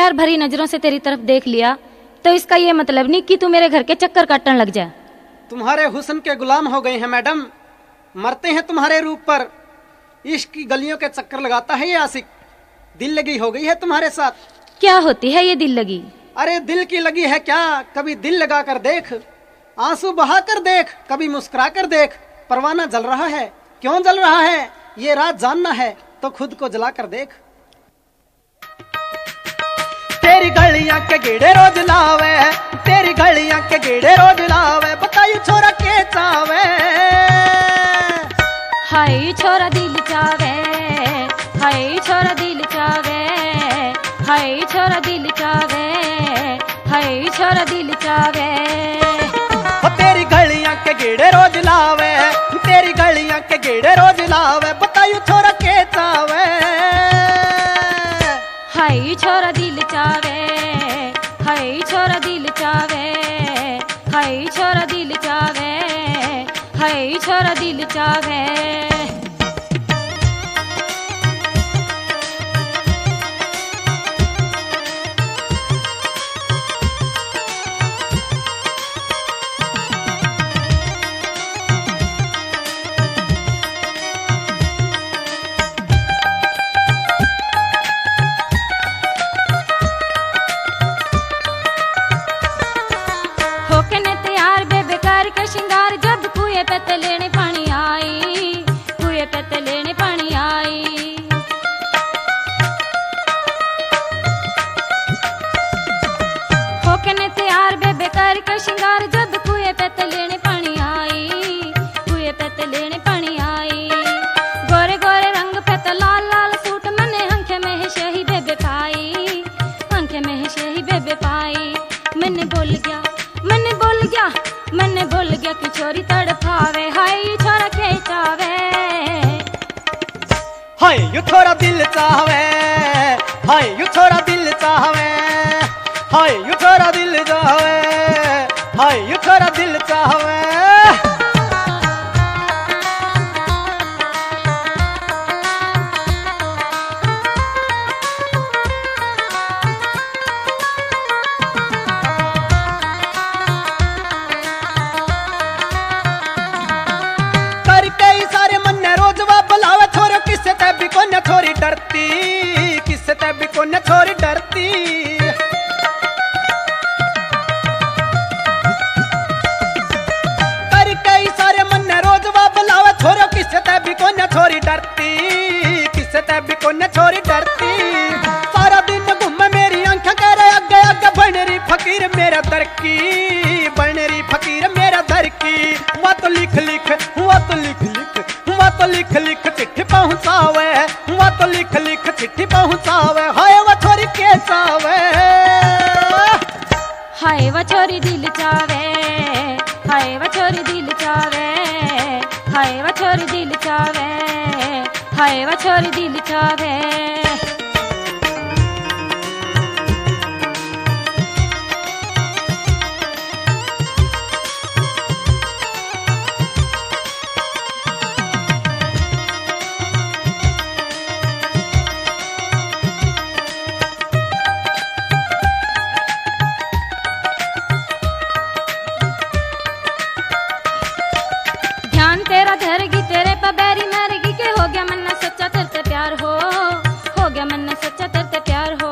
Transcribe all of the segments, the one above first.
प्यार भरी नजरों से तेरी तरफ देख लिया तो इसका ये मतलब नहीं कि तू मेरे घर के चक्कर काटने लग जाए। तुम्हारे हुस्न के गुलाम हो गए हैं मैडम, मरते हैं तुम्हारे रूप पर। इश्क की गलियों के चक्कर लगाता है ये आशिक। दिल लगी हो गई है तुम्हारे साथ। क्या होती है ये दिल लगी? अरे दिल की लगी है क्या, कभी दिल लगा कर देख, आंसू बहा कर देख, कभी मुस्कुरा कर देख। परवाना जल रहा है, क्यों जल रहा है ये रात जानना है तो खुद को जला कर देख। तेरी गलियां के गेड़े रोज लावे, तेरी गलियां के गेड़े रोज लावे, बताइए छोरा के चावे। हाय छोरा दिल चावे, हाय छोरा दिल चावे, हाय छोरा दिल चावे, हाय छोरा दिल चावे। तेरी गलियां के गेड़े रोज लावे, तेरी गलियां के गेड़े रोज लावे, बताइए छोरा के चावे। हाय छोरा दिल चावे, हाय छोरा दिल चावे, हाय छोरा दिल चावे, हाय छोरा दिल चावे। श्रृंगार जब कुएं पे तलेने पानी आई, कुएं पे तलेने पानी आई। होके ने तैयार बेबे कर के श्रृंगार जब कुएं पे तलेने पानी आई, कुएं पे तलेने पानी आई। गोरे गोरे रंग पे तो लाल लाल सूट मने आंखें में है शही बेबे पाई, आंखें में है शही बेबे पाई। मैंने बोल गया, मैंने बोल गया, मैंने बोल गया कि छोरी तड़पावे, हाय छोरा के चावे। हाय यू छोरा दिल चावे, हाय यू छोरा दिल चावे, हाय यू छोरा दिल चावे, हाय यू छोरा दिल चावे। छोरी डरती, किससे तब को न छोरी डरती। कर कई सारे मन रोज वा बुलावे छोरो, किससे तब को न छोरी डरती, किससे तब को न छोरी डरती। सारा दिन घूमे मेरी आंखें करे अगे अगे, बन रही फकीर मेरा दर की, बन रही फकीर मेरा दर की। हुआ तो लिख लिख, हुआ तो लिख लिख, हुआ तो लिख लिख चिट्ठी पहुंचावे, हुआ तो लिख लिख चिट्ठी पहुंचावे। हाय वो छोरी के चावे, हाय वो छोरी दिल चावे, हाय वो छोरी दिल चावे, हाय वो छोरी दिल चावे, हाय वो छोरी दिल चावे। तेरा धरगी तेरे पबैरी मरगी के हो गया मन सच्चा तेरे प्यार हो गया मन सच्चा तेरे प्यार हो।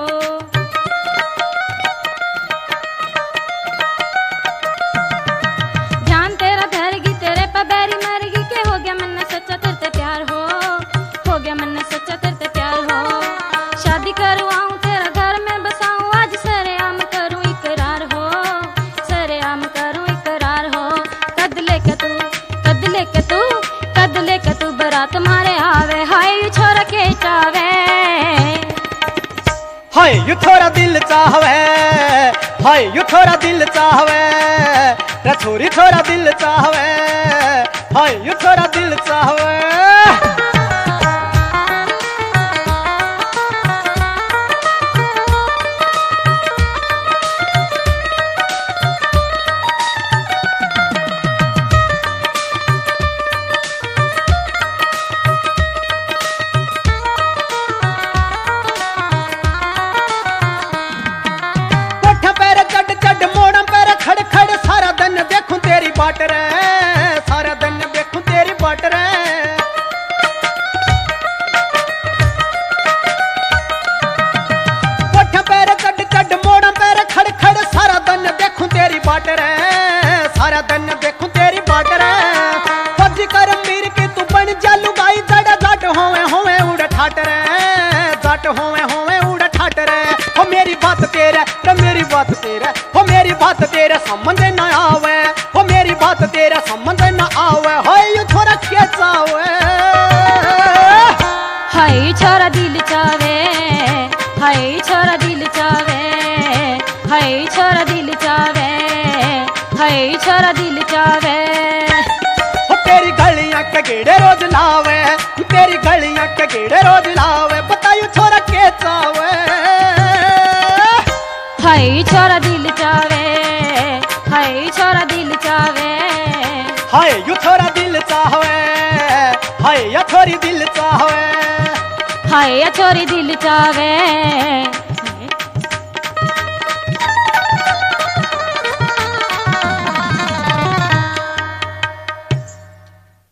ध्यान तेरा धरगी तेरे पबैरी मरगी के हो गया मन सच्चा तेरे प्यार हो गया मन सच्चा तेरे प्यार हो। शादी करवाऊं तेरा घर में बसाऊं, आज सरेआम करूं इकरार हो, सरेआम करूं इकरार हो। कद लेके तू, कद लेके तू, कद लेके तू बरात मारे आवे, हाय यू छोरा के चावे। हाय यू छोरा दिल चावे, हाय यू छोरा दिल चावे, रे छोरी छोरा दिल चावे, हाय यू छोरा दिल चावे। बाट रे, सारा दिन देखूं तेरी बाट रे। कोठा पैर कड कड मोड़ा पैर खड़ खड़, सारा दिन देखूं तेरी बाट रे, सारा दिन देखूं तेरी बाट रे। फर्जी कर मीर की तू बन जा लुगाई, जड़ा जाट होवे होवे उड़ ठाट रे, जाट होवे होवे उड़ ठाट रे। हो मेरी बात तेरे, रे मेरी बात तेरे, हो मेरी बात तेरे समझ न आवे, हो मेरी बात तेरे समझ न आवे। हो यू छोरा के चावे, हाय छोरा दिल चावे, हाय छोरा दिल चावे, हाय छोरा दिल चावे, हाय छोरा दिल चावे। हो तेरी गलियां के गेड़े रोज लावे, तेरी गलियां के गेड़े रोज लावे, बतायू छोरा के चावे। हाय छोरा दिल चावे, हाय छोरा दिल चावे, हाय यू छोरा दिल चावे, हाय या छोरी दिल चावे, हाय या छोरी दिल चावे।